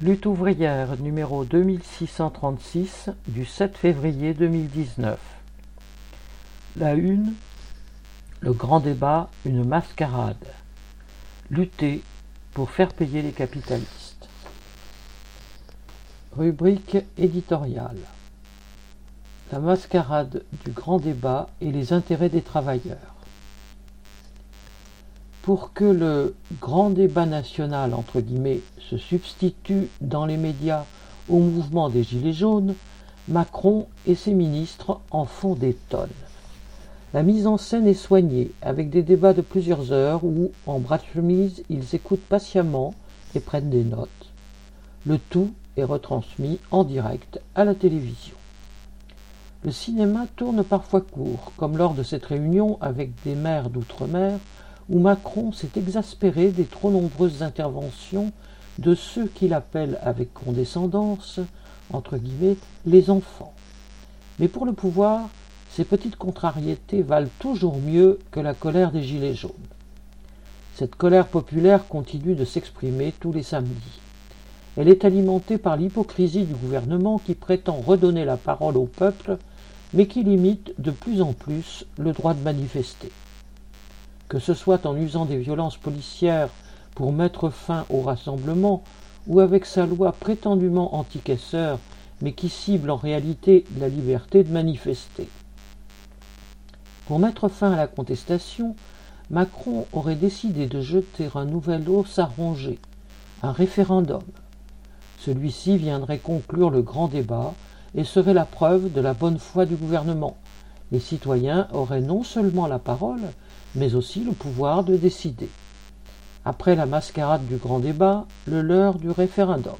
Lutte ouvrière numéro 2636 du 7 février 2019. La une, le grand débat, une mascarade. Lutter pour faire payer les capitalistes. Rubrique éditoriale. La mascarade du grand débat et les intérêts des travailleurs. Pour que le grand débat national, entre guillemets, se substitue dans les médias au mouvement des Gilets jaunes, Macron et ses ministres en font des tonnes. La mise en scène est soignée, avec des débats de plusieurs heures où, en bras de chemise, ils écoutent patiemment et prennent des notes. Le tout est retransmis en direct à la télévision. Le cinéma tourne parfois court, comme lors de cette réunion avec des maires d'outre-mer, où Macron s'est exaspéré des trop nombreuses interventions de ceux qu'il appelle avec condescendance, entre guillemets, les enfants. Mais pour le pouvoir, ces petites contrariétés valent toujours mieux que la colère des Gilets jaunes. Cette colère populaire continue de s'exprimer tous les samedis. Elle est alimentée par l'hypocrisie du gouvernement qui prétend redonner la parole au peuple, mais qui limite de plus en plus le droit de manifester. Que ce soit en usant des violences policières pour mettre fin au rassemblement ou avec sa loi prétendument anti-casseurs, mais qui cible en réalité la liberté de manifester. Pour mettre fin à la contestation, Macron aurait décidé de jeter un nouvel os à ronger, un référendum. Celui-ci viendrait conclure le grand débat et serait la preuve de la bonne foi du gouvernement. Les citoyens auraient non seulement la parole, mais aussi le pouvoir de décider. Après la mascarade du grand débat, le leurre du référendum.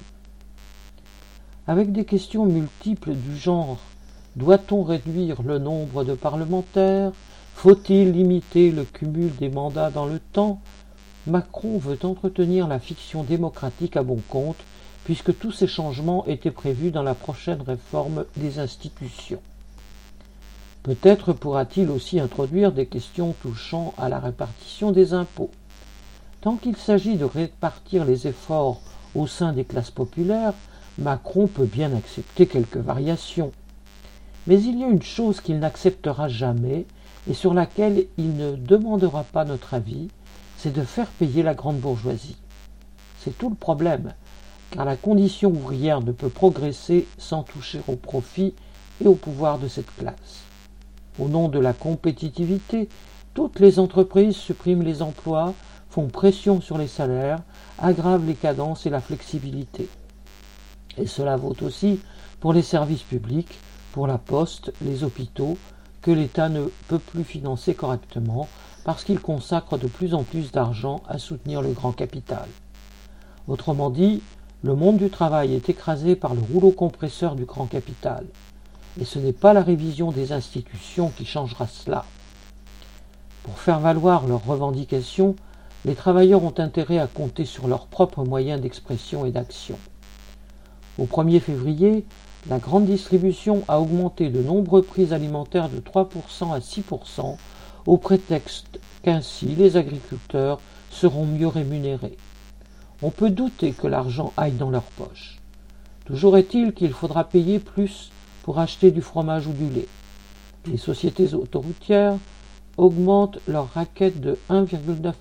Avec des questions multiples du genre « Doit-on réduire le nombre de parlementaires ? Faut-il limiter le cumul des mandats dans le temps ?» Macron veut entretenir la fiction démocratique à bon compte, puisque tous ces changements étaient prévus dans la prochaine réforme des institutions. Peut-être pourra-t-il aussi introduire des questions touchant à la répartition des impôts. Tant qu'il s'agit de répartir les efforts au sein des classes populaires, Macron peut bien accepter quelques variations. Mais il y a une chose qu'il n'acceptera jamais et sur laquelle il ne demandera pas notre avis, c'est de faire payer la grande bourgeoisie. C'est tout le problème, car la condition ouvrière ne peut progresser sans toucher au profit et au pouvoir de cette classe. Au nom de la compétitivité, toutes les entreprises suppriment les emplois, font pression sur les salaires, aggravent les cadences et la flexibilité. Et cela vaut aussi pour les services publics, pour la poste, les hôpitaux, que l'État ne peut plus financer correctement parce qu'il consacre de plus en plus d'argent à soutenir le grand capital. Autrement dit, le monde du travail est écrasé par le rouleau compresseur du grand capital. Et ce n'est pas la révision des institutions qui changera cela. Pour faire valoir leurs revendications, les travailleurs ont intérêt à compter sur leurs propres moyens d'expression et d'action. Au 1er février, la grande distribution a augmenté de nombreux prix alimentaires de 3% à 6%, au prétexte qu'ainsi les agriculteurs seront mieux rémunérés. On peut douter que l'argent aille dans leur poche. Toujours est-il qu'il faudra payer plus pour acheter du fromage ou du lait. Les sociétés autoroutières augmentent leur raquette de 1,9%.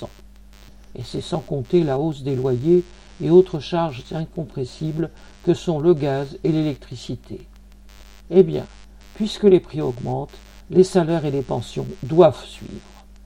Et c'est sans compter la hausse des loyers et autres charges incompressibles que sont le gaz et l'électricité. Eh bien, puisque les prix augmentent, les salaires et les pensions doivent suivre.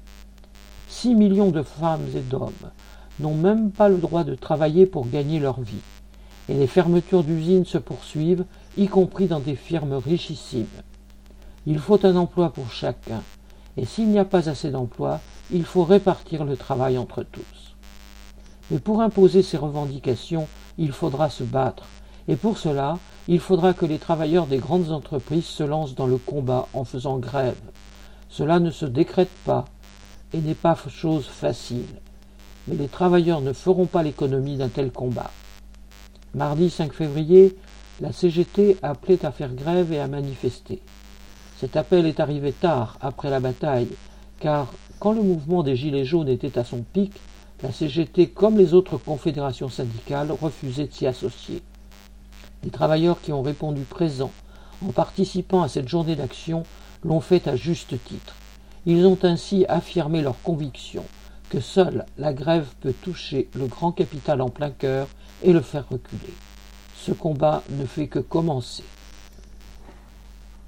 6 millions de femmes et d'hommes n'ont même pas le droit de travailler pour gagner leur vie. Et les fermetures d'usines se poursuivent, y compris dans des firmes richissimes. Il faut un emploi pour chacun, et s'il n'y a pas assez d'emplois, il faut répartir le travail entre tous. Mais pour imposer ces revendications, il faudra se battre, et pour cela, il faudra que les travailleurs des grandes entreprises se lancent dans le combat en faisant grève. Cela ne se décrète pas, et n'est pas chose facile. Mais les travailleurs ne feront pas l'économie d'un tel combat. Mardi 5 février, la CGT appelait à faire grève et à manifester. Cet appel est arrivé tard, après la bataille, car quand le mouvement des Gilets jaunes était à son pic, La CGT, comme les autres confédérations syndicales, refusait de s'y associer. Les travailleurs qui ont répondu présents en participant à cette journée d'action l'ont fait à juste titre. Ils ont ainsi affirmé leur conviction que seule la grève peut toucher le grand capital en plein cœur et le faire reculer. Ce combat ne fait que commencer.